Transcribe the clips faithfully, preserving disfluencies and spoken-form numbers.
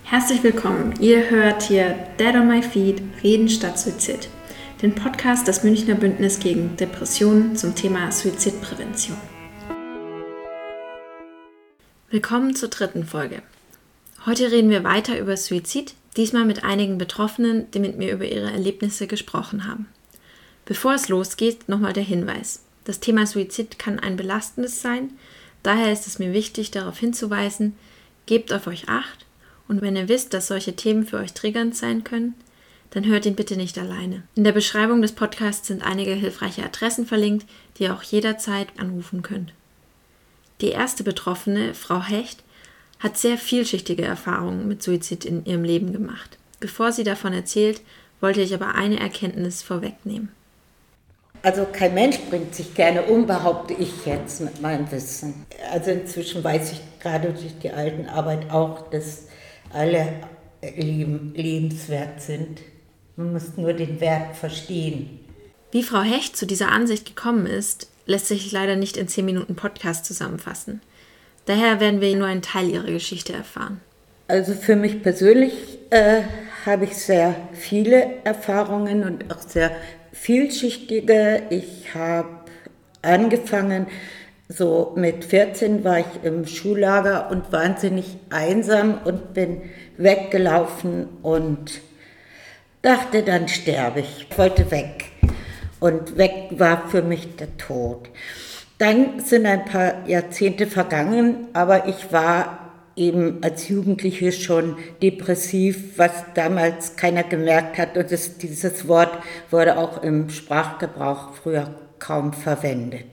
Herzlich willkommen, ihr hört hier Dead on my Feet, Reden statt Suizid, den Podcast des Münchner Bündnis gegen Depressionen zum Thema Suizidprävention. Willkommen zur dritten Folge. Heute reden wir weiter über Suizid, diesmal mit einigen Betroffenen, die mit mir über ihre Erlebnisse gesprochen haben. Bevor es losgeht, nochmal der Hinweis. Das Thema Suizid kann ein belastendes sein, daher ist es mir wichtig, darauf hinzuweisen, gebt auf euch Acht und wenn ihr wisst, dass solche Themen für euch triggernd sein können, dann hört ihn bitte nicht alleine. In der Beschreibung des Podcasts sind einige hilfreiche Adressen verlinkt, die ihr auch jederzeit anrufen könnt. Die erste Betroffene, Frau Hecht, hat sehr vielschichtige Erfahrungen mit Suizid in ihrem Leben gemacht. Bevor sie davon erzählt, wollte ich aber eine Erkenntnis vorwegnehmen. Also kein Mensch bringt sich gerne um, behaupte ich jetzt mit meinem Wissen. Also inzwischen weiß ich gerade durch die alten Arbeit auch, dass alle Leben lebenswert sind. Man muss nur den Wert verstehen. Wie Frau Hecht zu dieser Ansicht gekommen ist, lässt sich leider nicht in zehn Minuten Podcast zusammenfassen. Daher werden wir nur einen Teil ihrer Geschichte erfahren. Also für mich persönlich äh, habe ich sehr viele Erfahrungen und auch sehr vielschichtige. Ich habe angefangen, so mit vierzehn war ich im Schullager und wahnsinnig einsam und bin weggelaufen und dachte, dann sterbe ich. Ich wollte weg und weg war für mich der Tod. Dann sind ein paar Jahrzehnte vergangen, aber ich war eben als Jugendliche schon depressiv, was damals keiner gemerkt hat. Und das, dieses Wort wurde auch im Sprachgebrauch früher kaum verwendet.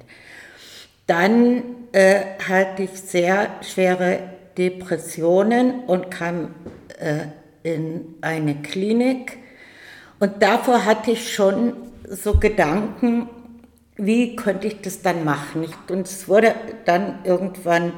Dann äh, hatte ich sehr schwere Depressionen und kam äh, in eine Klinik. Und davor hatte ich schon so Gedanken, wie könnte ich das dann machen? Und es wurde dann irgendwann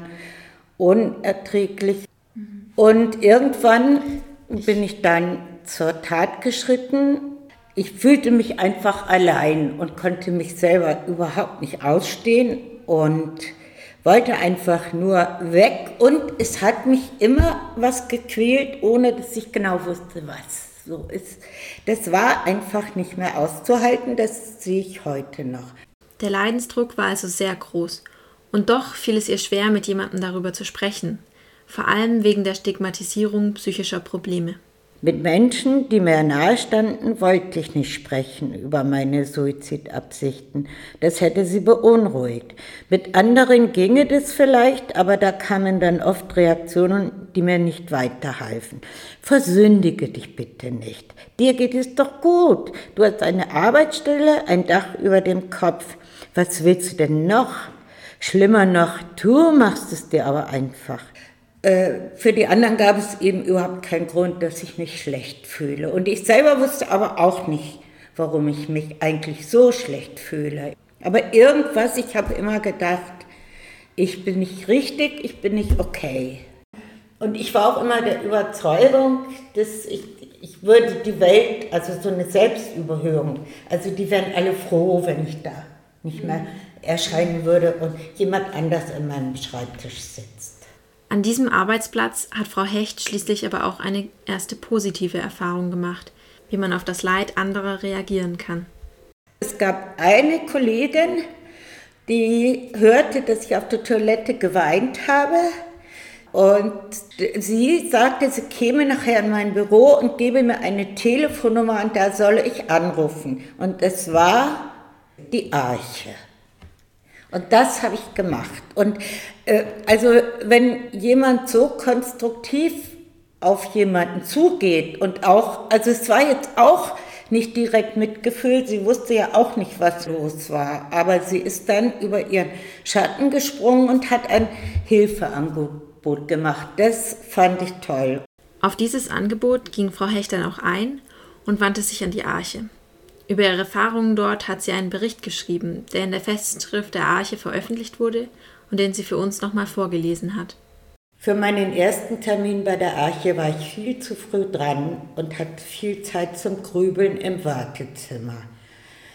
unerträglich. Und irgendwann bin ich dann zur Tat geschritten. Ich fühlte mich einfach allein und konnte mich selber überhaupt nicht ausstehen und wollte einfach nur weg. Und es hat mich immer was gequält, ohne dass ich genau wusste, was so ist. Das war einfach nicht mehr auszuhalten, das sehe ich heute noch. Der Leidensdruck war also sehr groß. Und doch fiel es ihr schwer, mit jemandem darüber zu sprechen, vor allem wegen der Stigmatisierung psychischer Probleme. Mit Menschen, die mir nahestanden, wollte ich nicht sprechen über meine Suizidabsichten. Das hätte sie beunruhigt. Mit anderen ginge das vielleicht, aber da kamen dann oft Reaktionen, die mir nicht weiterhalfen. Versündige dich bitte nicht. Dir geht es doch gut. Du hast eine Arbeitsstelle, ein Dach über dem Kopf. Was willst du denn noch? Schlimmer noch, du machst es dir aber einfach. Äh, für die anderen gab es eben überhaupt keinen Grund, dass ich mich schlecht fühle. Und ich selber wusste aber auch nicht, warum ich mich eigentlich so schlecht fühle. Aber irgendwas, ich habe immer gedacht, ich bin nicht richtig, ich bin nicht okay. Und ich war auch immer der Überzeugung, dass ich, ich würde die Welt, also so eine Selbstüberhöhung, also die wären alle froh, wenn ich da nicht mehr erscheinen würde und jemand anders an meinem Schreibtisch sitzt. An diesem Arbeitsplatz hat Frau Hecht schließlich aber auch eine erste positive Erfahrung gemacht, wie man auf das Leid anderer reagieren kann. Es gab eine Kollegin, die hörte, dass ich auf der Toilette geweint habe und sie sagte, sie käme nachher in mein Büro und gebe mir eine Telefonnummer und da solle ich anrufen. Und es war die Arche. Und das habe ich gemacht. Und äh, also wenn jemand so konstruktiv auf jemanden zugeht und auch, also es war jetzt auch nicht direkt Mitgefühl, sie wusste ja auch nicht, was los war, aber sie ist dann über ihren Schatten gesprungen und hat ein Hilfeangebot gemacht. Das fand ich toll. Auf dieses Angebot ging Frau Hecht dann auch ein und wandte sich an die Arche. Über ihre Erfahrungen dort hat sie einen Bericht geschrieben, der in der Festschrift der Arche veröffentlicht wurde und den sie für uns nochmal vorgelesen hat. Für meinen ersten Termin bei der Arche war ich viel zu früh dran und hatte viel Zeit zum Grübeln im Wartezimmer.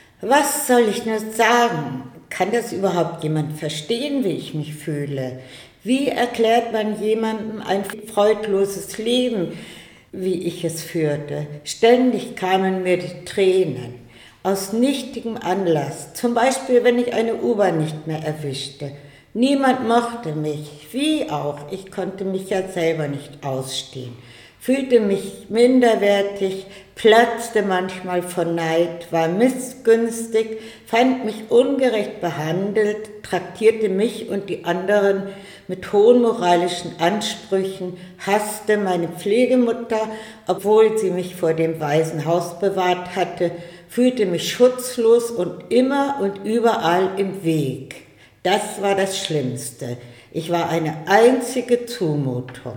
Was soll ich nur sagen? Kann das überhaupt jemand verstehen, wie ich mich fühle? Wie erklärt man jemandem ein freudloses Leben, wie ich es führte? Ständig kamen mir die Tränen. Aus nichtigem Anlass, zum Beispiel wenn ich eine U-Bahn nicht mehr erwischte. Niemand mochte mich, wie auch, ich konnte mich ja selber nicht ausstehen. Fühlte mich minderwertig, platzte manchmal vor Neid, war missgünstig, fand mich ungerecht behandelt, traktierte mich und die anderen mit hohen moralischen Ansprüchen, hasste meine Pflegemutter, obwohl sie mich vor dem Waisenhaus bewahrt hatte, fühlte mich schutzlos und immer und überall im Weg. Das war das Schlimmste. Ich war eine einzige Zumutung.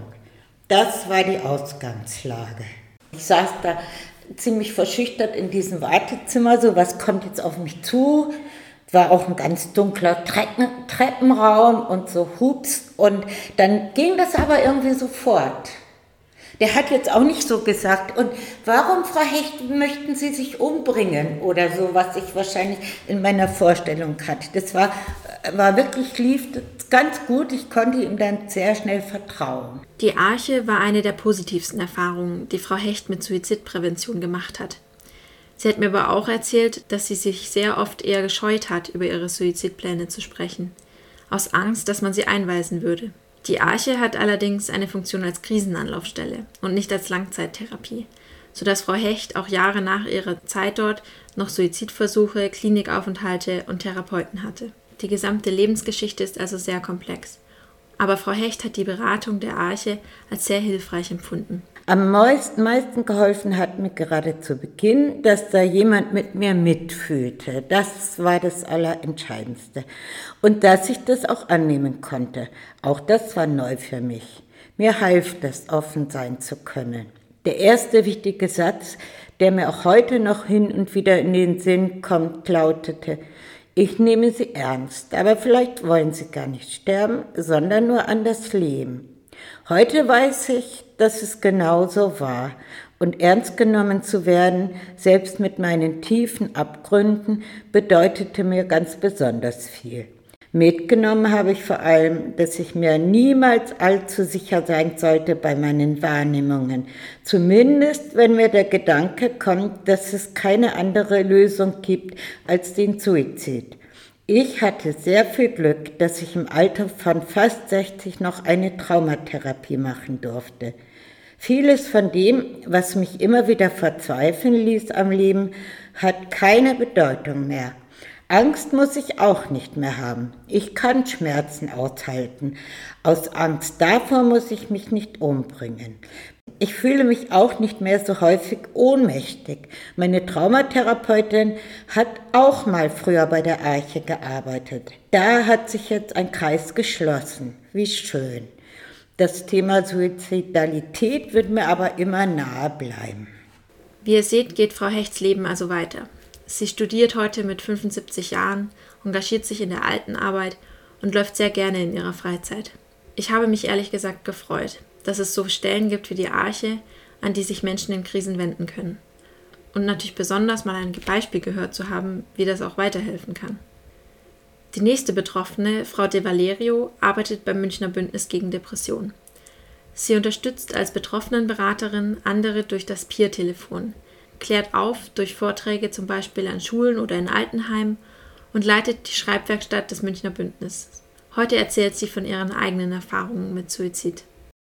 Das war die Ausgangslage. Ich saß da ziemlich verschüchtert in diesem Wartezimmer, so was kommt jetzt auf mich zu. Es war auch ein ganz dunkler Treppen, Treppenraum und so Hups. Und dann ging das aber irgendwie sofort. Der hat jetzt auch nicht so gesagt, und warum, Frau Hecht, möchten Sie sich umbringen oder so, was ich wahrscheinlich in meiner Vorstellung hatte. Das war, war wirklich, lief ganz gut, ich konnte ihm dann sehr schnell vertrauen. Die Arche war eine der positivsten Erfahrungen, die Frau Hecht mit Suizidprävention gemacht hat. Sie hat mir aber auch erzählt, dass sie sich sehr oft eher gescheut hat, über ihre Suizidpläne zu sprechen, aus Angst, dass man sie einweisen würde. Die Arche hat allerdings eine Funktion als Krisenanlaufstelle und nicht als Langzeittherapie, sodass Frau Hecht auch Jahre nach ihrer Zeit dort noch Suizidversuche, Klinikaufenthalte und Therapeuten hatte. Die gesamte Lebensgeschichte ist also sehr komplex. Aber Frau Hecht hat die Beratung der Arche als sehr hilfreich empfunden. Am meisten, meisten geholfen hat mir gerade zu Beginn, dass da jemand mit mir mitfühlte. Das war das Allerentscheidendste. Und dass ich das auch annehmen konnte. Auch das war neu für mich. Mir half das, offen sein zu können. Der erste wichtige Satz, der mir auch heute noch hin und wieder in den Sinn kommt, lautete: Ich nehme Sie ernst, aber vielleicht wollen Sie gar nicht sterben, sondern nur anders leben. Heute weiß ich, dass es genauso war, und ernst genommen zu werden, selbst mit meinen tiefen Abgründen, bedeutete mir ganz besonders viel. Mitgenommen habe ich vor allem, dass ich mir niemals allzu sicher sein sollte bei meinen Wahrnehmungen, zumindest wenn mir der Gedanke kommt, dass es keine andere Lösung gibt als den Suizid. Ich hatte sehr viel Glück, dass ich im Alter von fast sechzig noch eine Traumatherapie machen durfte. Vieles von dem, was mich immer wieder verzweifeln ließ am Leben, hat keine Bedeutung mehr. Angst muss ich auch nicht mehr haben. Ich kann Schmerzen aushalten. Aus Angst davor muss ich mich nicht umbringen. Ich fühle mich auch nicht mehr so häufig ohnmächtig. Meine Traumatherapeutin hat auch mal früher bei der Arche gearbeitet. Da hat sich jetzt ein Kreis geschlossen. Wie schön. Das Thema Suizidalität wird mir aber immer nahe bleiben. Wie ihr seht, geht Frau Hechts Leben also weiter. Sie studiert heute mit fünfundsiebzig Jahren, engagiert sich in der Altenarbeit und läuft sehr gerne in ihrer Freizeit. Ich habe mich ehrlich gesagt gefreut, dass es so Stellen gibt wie die Arche, an die sich Menschen in Krisen wenden können. Und natürlich besonders mal ein Beispiel gehört zu haben, wie das auch weiterhelfen kann. Die nächste Betroffene, Frau De Valerio, arbeitet beim Münchner Bündnis gegen Depression. Sie unterstützt als Betroffenenberaterin andere durch das Peer-Telefon, klärt auf durch Vorträge zum Beispiel an Schulen oder in Altenheimen und leitet die Schreibwerkstatt des Münchner Bündnisses. Heute erzählt sie von ihren eigenen Erfahrungen mit Suizid.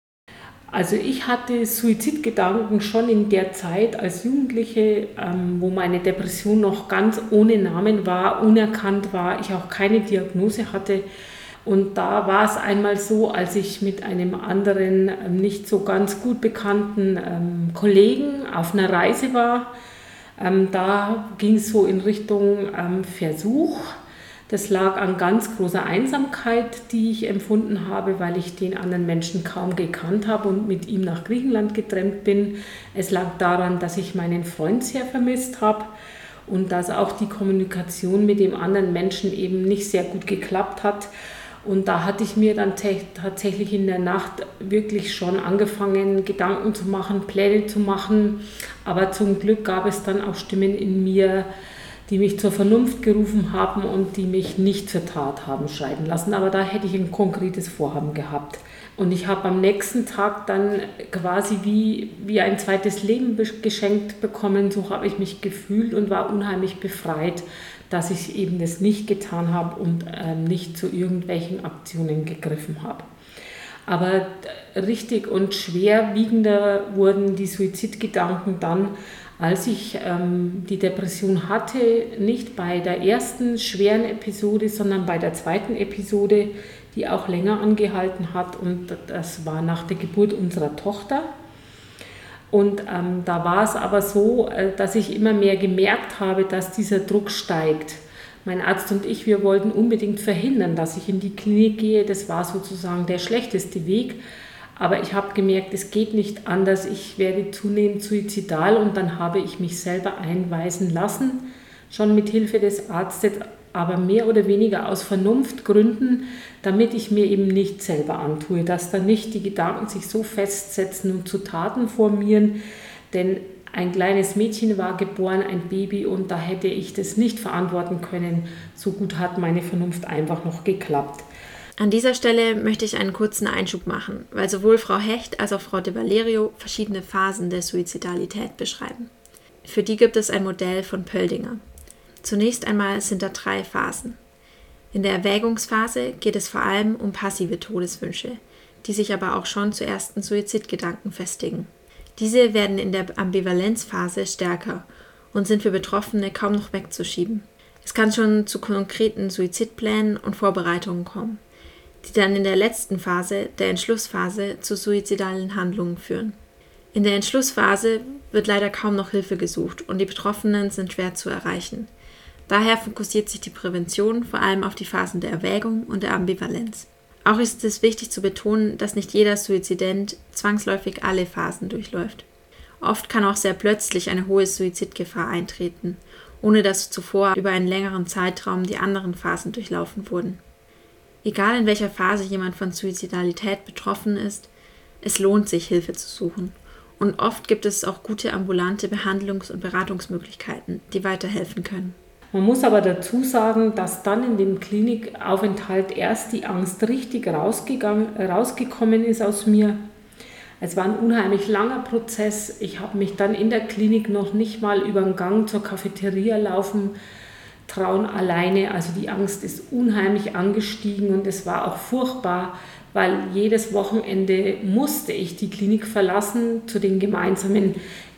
Also ich hatte Suizidgedanken schon in der Zeit als Jugendliche, ähm, wo meine Depression noch ganz ohne Namen war, unerkannt war, ich auch keine Diagnose hatte. Und da war es einmal so, als ich mit einem anderen, ähm, nicht so ganz gut bekannten ähm, Kollegen auf einer Reise war. Ähm, da ging es so in Richtung ähm, Versuch. Das lag an ganz großer Einsamkeit, die ich empfunden habe, weil ich den anderen Menschen kaum gekannt habe und mit ihm nach Griechenland getrennt bin. Es lag daran, dass ich meinen Freund sehr vermisst habe und dass auch die Kommunikation mit dem anderen Menschen eben nicht sehr gut geklappt hat. Und da hatte ich mir dann te- tatsächlich in der Nacht wirklich schon angefangen, Gedanken zu machen, Pläne zu machen. Aber zum Glück gab es dann auch Stimmen in mir, die mich zur Vernunft gerufen haben und die mich nicht zur Tat haben schreiten lassen. Aber da hätte ich ein konkretes Vorhaben gehabt. Und ich habe am nächsten Tag dann quasi wie, wie ein zweites Leben geschenkt bekommen. So habe ich mich gefühlt und war unheimlich befreit, dass ich eben das nicht getan habe und äh, nicht zu irgendwelchen Aktionen gegriffen habe. Aber richtig und schwerwiegender wurden die Suizidgedanken dann, als ich ähm, die Depression hatte, nicht bei der ersten schweren Episode, sondern bei der zweiten Episode, die auch länger angehalten hat, und das war nach der Geburt unserer Tochter. Und ähm, da war es aber so, äh, dass ich immer mehr gemerkt habe, dass dieser Druck steigt. Mein Arzt und ich, wir wollten unbedingt verhindern, dass ich in die Klinik gehe. Das war sozusagen der schlechteste Weg. Aber ich habe gemerkt, es geht nicht anders. Ich werde zunehmend suizidal, und dann habe ich mich selber einweisen lassen, schon mit Hilfe des Arztes, aber mehr oder weniger aus Vernunftgründen, damit ich mir eben nicht selber antue, dass dann nicht die Gedanken sich so festsetzen und zu Taten formieren, denn ein kleines Mädchen war geboren, ein Baby, und da hätte ich das nicht verantworten können. So gut hat meine Vernunft einfach noch geklappt. An dieser Stelle möchte ich einen kurzen Einschub machen, weil sowohl Frau Hecht als auch Frau de Valerio verschiedene Phasen der Suizidalität beschreiben. Für die gibt es ein Modell von Pöldinger. Zunächst einmal sind da drei Phasen. In der Erwägungsphase geht es vor allem um passive Todeswünsche, die sich aber auch schon zu ersten Suizidgedanken festigen. Diese werden in der Ambivalenzphase stärker und sind für Betroffene kaum noch wegzuschieben. Es kann schon zu konkreten Suizidplänen und Vorbereitungen kommen, die dann in der letzten Phase, der Entschlussphase, zu suizidalen Handlungen führen. In der Entschlussphase wird leider kaum noch Hilfe gesucht und die Betroffenen sind schwer zu erreichen. Daher fokussiert sich die Prävention vor allem auf die Phasen der Erwägung und der Ambivalenz. Auch ist es wichtig zu betonen, dass nicht jeder Suizident zwangsläufig alle Phasen durchläuft. Oft kann auch sehr plötzlich eine hohe Suizidgefahr eintreten, ohne dass zuvor über einen längeren Zeitraum die anderen Phasen durchlaufen wurden. Egal in welcher Phase jemand von Suizidalität betroffen ist, es lohnt sich, Hilfe zu suchen. Und oft gibt es auch gute ambulante Behandlungs- und Beratungsmöglichkeiten, die weiterhelfen können. Man muss aber dazu sagen, dass dann in dem Klinikaufenthalt erst die Angst richtig rausgegangen, rausgekommen ist aus mir. Es war ein unheimlich langer Prozess. Ich habe mich dann in der Klinik noch nicht mal über den Gang zur Cafeteria laufen trauen alleine. Also die Angst ist unheimlich angestiegen und es war auch furchtbar, weil jedes Wochenende musste ich die Klinik verlassen zu den gemeinsamen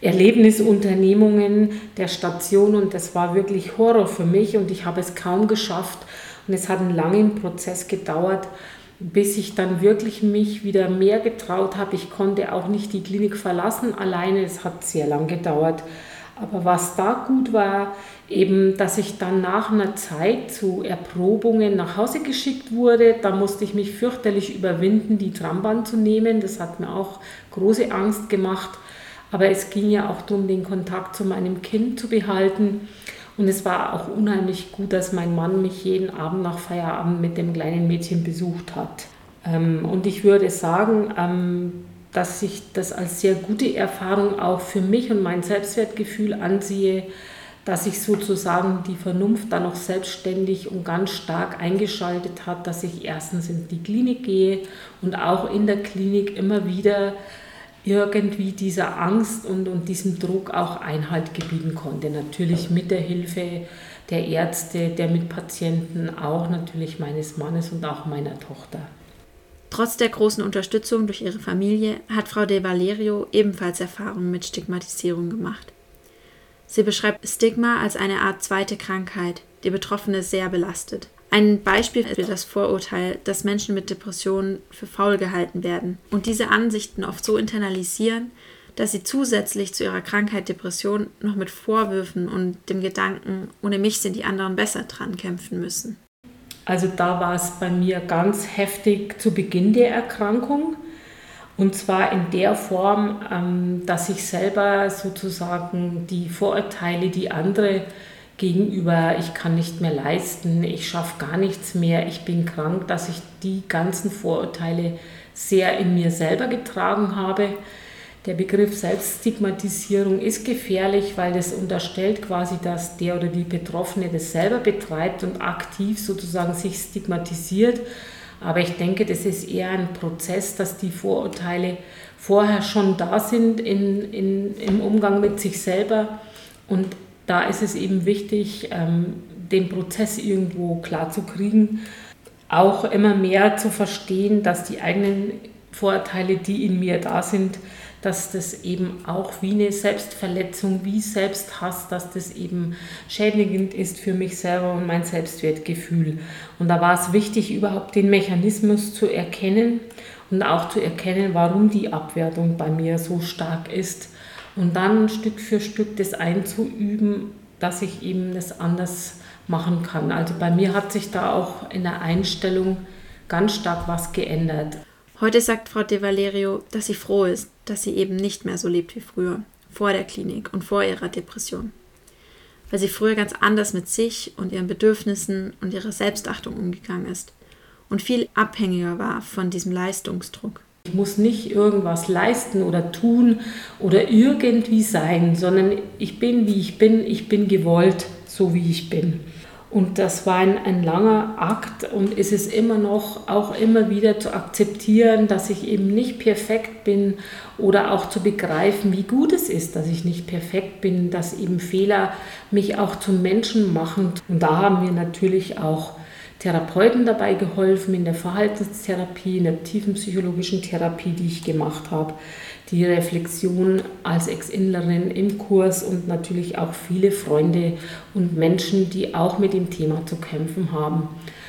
Erlebnisunternehmungen der Station, und das war wirklich Horror für mich und ich habe es kaum geschafft, und es hat einen langen Prozess gedauert, bis ich dann wirklich mich wieder mehr getraut habe. Ich konnte auch nicht die Klinik verlassen alleine, es hat sehr lang gedauert. Aber was da gut war, eben, dass ich dann nach einer Zeit zu Erprobungen nach Hause geschickt wurde. Da musste ich mich fürchterlich überwinden, die Trambahn zu nehmen. Das hat mir auch große Angst gemacht. Aber es ging ja auch darum, den Kontakt zu meinem Kind zu behalten. Und es war auch unheimlich gut, dass mein Mann mich jeden Abend nach Feierabend mit dem kleinen Mädchen besucht hat. Und ich würde sagen, dass ich das als sehr gute Erfahrung auch für mich und mein Selbstwertgefühl ansehe, dass ich sozusagen die Vernunft dann noch selbstständig und ganz stark eingeschaltet hat, dass ich erstens in die Klinik gehe und auch in der Klinik immer wieder irgendwie dieser Angst und, und diesem Druck auch Einhalt gebieten konnte. Natürlich mit der Hilfe der Ärzte, der Mitpatienten, auch natürlich meines Mannes und auch meiner Tochter. Trotz der großen Unterstützung durch ihre Familie hat Frau de Valerio ebenfalls Erfahrungen mit Stigmatisierung gemacht. Sie beschreibt Stigma als eine Art zweite Krankheit, die Betroffene sehr belastet. Ein Beispiel ist das Vorurteil, dass Menschen mit Depressionen für faul gehalten werden und diese Ansichten oft so internalisieren, dass sie zusätzlich zu ihrer Krankheit Depression noch mit Vorwürfen und dem Gedanken, ohne mich sind die anderen besser dran, kämpfen müssen. Also da war es bei mir ganz heftig zu Beginn der Erkrankung, und zwar in der Form, dass ich selber sozusagen die Vorurteile, die andere gegenüber, ich kann nicht mehr leisten, ich schaffe gar nichts mehr, ich bin krank, dass ich die ganzen Vorurteile sehr in mir selber getragen habe. Der Begriff Selbststigmatisierung ist gefährlich, weil das unterstellt quasi, dass der oder die Betroffene das selber betreibt und aktiv sozusagen sich stigmatisiert. Aber ich denke, das ist eher ein Prozess, dass die Vorurteile vorher schon da sind in, in, im Umgang mit sich selber. Und da ist es eben wichtig, ähm, den Prozess irgendwo klar zu kriegen, auch immer mehr zu verstehen, dass die eigenen Vorurteile, die in mir da sind, dass das eben auch wie eine Selbstverletzung, wie Selbsthass, dass das eben schädigend ist für mich selber und mein Selbstwertgefühl. Und da war es wichtig, überhaupt den Mechanismus zu erkennen und auch zu erkennen, warum die Abwertung bei mir so stark ist. Und dann Stück für Stück das einzuüben, dass ich eben das anders machen kann. Also bei mir hat sich da auch in der Einstellung ganz stark was geändert. Heute sagt Frau De Valerio, dass sie froh ist, dass sie eben nicht mehr so lebt wie früher, vor der Klinik und vor ihrer Depression. Weil sie früher ganz anders mit sich und ihren Bedürfnissen und ihrer Selbstachtung umgegangen ist und viel abhängiger war von diesem Leistungsdruck. Ich muss nicht irgendwas leisten oder tun oder irgendwie sein, sondern ich bin, wie ich bin, ich bin gewollt, so wie ich bin. Und das war ein, ein langer Akt und ist es immer noch, auch immer wieder zu akzeptieren, dass ich eben nicht perfekt bin oder auch zu begreifen, wie gut es ist, dass ich nicht perfekt bin, dass eben Fehler mich auch zum Menschen machen. Und da haben mir natürlich auch Therapeuten dabei geholfen, in der Verhaltenstherapie, in der tiefenpsychologischen Therapie, die ich gemacht habe, die Reflexion als Ex-Inlerin im Kurs und natürlich auch viele Freunde und Menschen, die auch mit dem Thema zu kämpfen haben.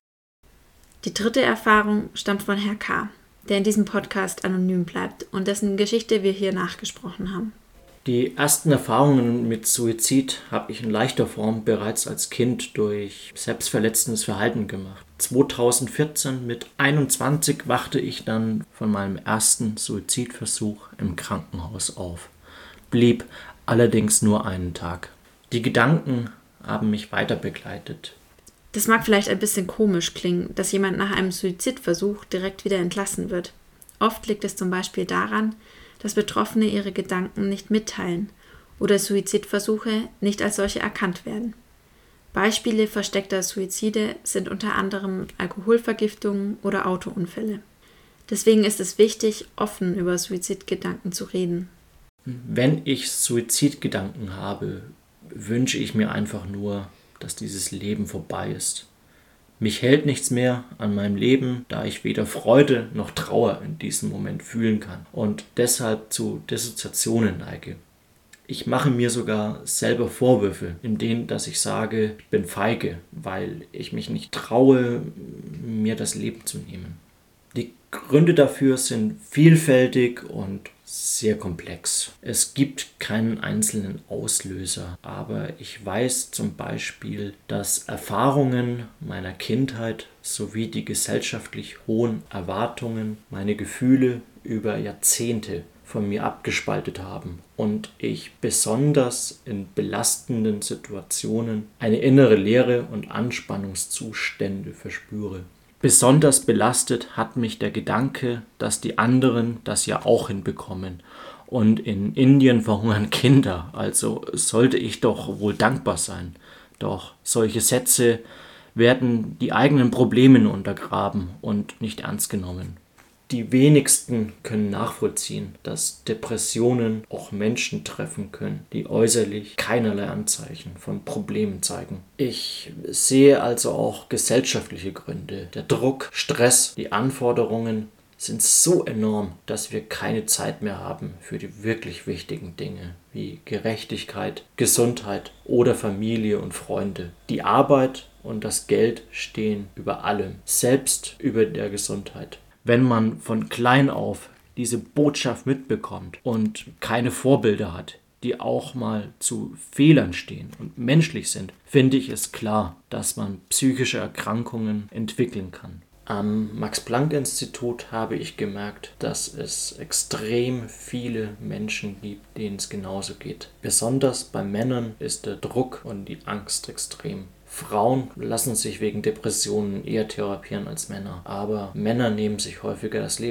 Die dritte Erfahrung stammt von Herrn K., der in diesem Podcast anonym bleibt und dessen Geschichte wir hier nachgesprochen haben. Die ersten Erfahrungen mit Suizid habe ich in leichter Form bereits als Kind durch selbstverletzendes Verhalten gemacht. zweitausendvierzehn mit einundzwanzig wachte ich dann von meinem ersten Suizidversuch im Krankenhaus auf, blieb allerdings nur einen Tag. Die Gedanken haben mich weiter begleitet. Das mag vielleicht ein bisschen komisch klingen, dass jemand nach einem Suizidversuch direkt wieder entlassen wird. Oft liegt es zum Beispiel daran, dass Betroffene ihre Gedanken nicht mitteilen oder Suizidversuche nicht als solche erkannt werden. Beispiele versteckter Suizide sind unter anderem Alkoholvergiftungen oder Autounfälle. Deswegen ist es wichtig, offen über Suizidgedanken zu reden. Wenn ich Suizidgedanken habe, wünsche ich mir einfach nur, dass dieses Leben vorbei ist. Mich hält nichts mehr an meinem Leben, da ich weder Freude noch Trauer in diesem Moment fühlen kann und deshalb zu Dissoziationen neige. Ich mache mir sogar selber Vorwürfe, in denen, dass ich sage, ich bin feige, weil ich mich nicht traue, mir das Leben zu nehmen. Die Gründe dafür sind vielfältig und sehr komplex. Es gibt keinen einzelnen Auslöser, aber ich weiß zum Beispiel, dass Erfahrungen meiner Kindheit sowie die gesellschaftlich hohen Erwartungen meine Gefühle über Jahrzehnte von mir abgespaltet haben und ich besonders in belastenden Situationen eine innere Leere und Anspannungszustände verspüre. Besonders belastet hat mich der Gedanke, dass die anderen das ja auch hinbekommen. Und in Indien verhungern Kinder, also sollte ich doch wohl dankbar sein. Doch solche Sätze werden die eigenen Probleme untergraben und nicht ernst genommen. Die wenigsten können nachvollziehen, dass Depressionen auch Menschen treffen können, die äußerlich keinerlei Anzeichen von Problemen zeigen. Ich sehe also auch gesellschaftliche Gründe. Der Druck, Stress, die Anforderungen sind so enorm, dass wir keine Zeit mehr haben für die wirklich wichtigen Dinge wie Gerechtigkeit, Gesundheit oder Familie und Freunde. Die Arbeit und das Geld stehen über allem, selbst über der Gesundheit. Wenn man von klein auf diese Botschaft mitbekommt und keine Vorbilder hat, die auch mal zu Fehlern stehen und menschlich sind, finde ich es klar, dass man psychische Erkrankungen entwickeln kann. Am Max-Planck-Institut habe ich gemerkt, dass es extrem viele Menschen gibt, denen es genauso geht. Besonders bei Männern ist der Druck und die Angst extrem. Frauen lassen sich wegen Depressionen eher therapieren als Männer, aber Männer nehmen sich häufiger das Leben.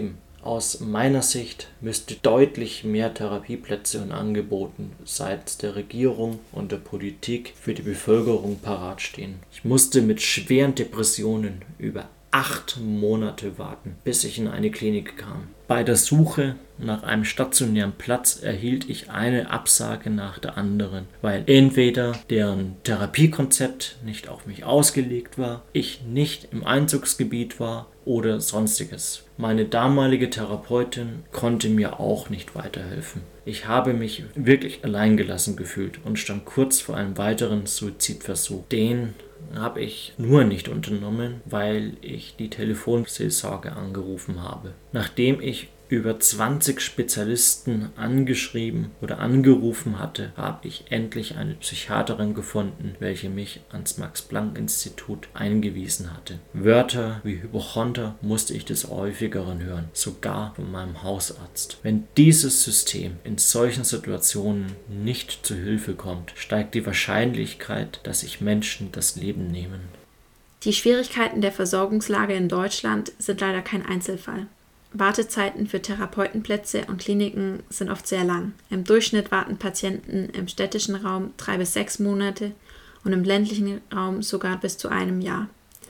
Aus meiner Sicht müsste deutlich mehr Therapieplätze und Angeboten seitens der Regierung und der Politik für die Bevölkerung parat stehen. Ich musste mit schweren Depressionen über acht Monate warten, bis ich in eine Klinik kam. Bei der Suche nach einem stationären Platz erhielt ich eine Absage nach der anderen, weil entweder deren Therapiekonzept nicht auf mich ausgelegt war, ich nicht im Einzugsgebiet war oder sonstiges. Meine damalige Therapeutin konnte mir auch nicht weiterhelfen. Ich habe mich wirklich alleingelassen gefühlt und stand kurz vor einem weiteren Suizidversuch. Den habe ich nur nicht unternommen, weil ich die Telefonseelsorge angerufen habe. Nachdem ich über zwanzig Spezialisten angeschrieben oder angerufen hatte, habe ich endlich eine Psychiaterin gefunden, welche mich ans Max-Planck-Institut eingewiesen hatte. Wörter wie Hypochonder musste ich des Häufigeren hören, sogar von meinem Hausarzt. Wenn dieses System in solchen Situationen nicht zu Hilfe kommt, steigt die Wahrscheinlichkeit, dass sich Menschen das Leben nehmen. Die Schwierigkeiten der Versorgungslage in Deutschland sind leider kein Einzelfall. Wartezeiten für Therapeutenplätze und Kliniken sind oft sehr lang. Im Durchschnitt warten Patienten im städtischen Raum drei bis sechs Monate und im ländlichen Raum sogar bis zu einem Jahr.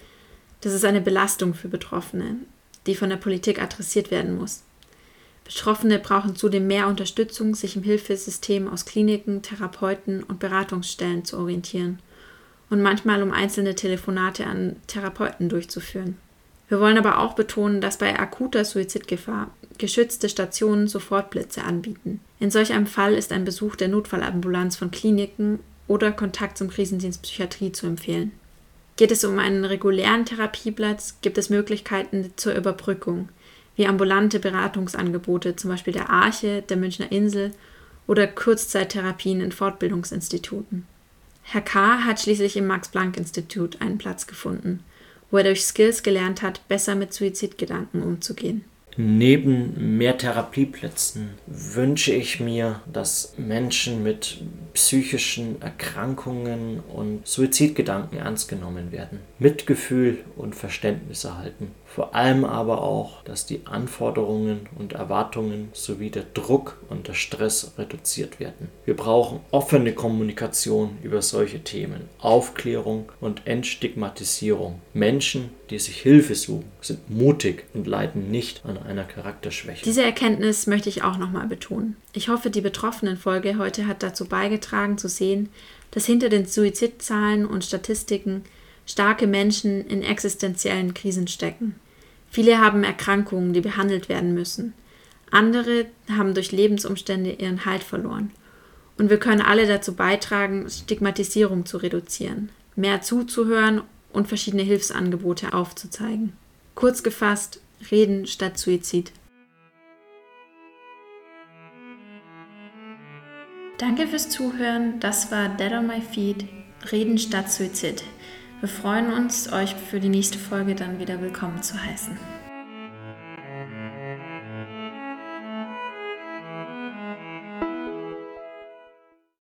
Das ist eine Belastung für Betroffene, die von der Politik adressiert werden muss. Betroffene brauchen zudem mehr Unterstützung, sich im Hilfesystem aus Kliniken, Therapeuten und Beratungsstellen zu orientieren und manchmal um einzelne Telefonate an Therapeuten durchzuführen. Wir wollen aber auch betonen, dass bei akuter Suizidgefahr geschützte Stationen Sofortplätze anbieten. In solch einem Fall ist ein Besuch der Notfallambulanz von Kliniken oder Kontakt zum Krisendienst Psychiatrie zu empfehlen. Geht es um einen regulären Therapieplatz, gibt es Möglichkeiten zur Überbrückung, wie ambulante Beratungsangebote, zum Beispiel der Arche, der Münchner Insel oder Kurzzeittherapien in Fortbildungsinstituten. Herr K. hat schließlich im Max-Planck-Institut einen Platz gefunden, wo er durch Skills gelernt hat, besser mit Suizidgedanken umzugehen. Neben mehr Therapieplätzen wünsche ich mir, dass Menschen mit psychischen Erkrankungen und Suizidgedanken ernst genommen werden, Mitgefühl und Verständnis erhalten. Vor allem aber auch, dass die Anforderungen und Erwartungen sowie der Druck und der Stress reduziert werden. Wir brauchen offene Kommunikation über solche Themen, Aufklärung und Entstigmatisierung. Menschen, die sich Hilfe suchen, sind mutig und leiden nicht an einer Charakterschwäche. Diese Erkenntnis möchte ich auch nochmal betonen. Ich hoffe, die Betroffenenfolge heute hat dazu beigetragen zu sehen, dass hinter den Suizidzahlen und Statistiken starke Menschen in existenziellen Krisen stecken. Viele haben Erkrankungen, die behandelt werden müssen. Andere haben durch Lebensumstände ihren Halt verloren. Und wir können alle dazu beitragen, Stigmatisierung zu reduzieren, mehr zuzuhören und verschiedene Hilfsangebote aufzuzeigen. Kurz gefasst, reden statt Suizid. Danke fürs Zuhören. Das war Dead on My Feet, Reden statt Suizid. Wir freuen uns, euch für die nächste Folge dann wieder willkommen zu heißen.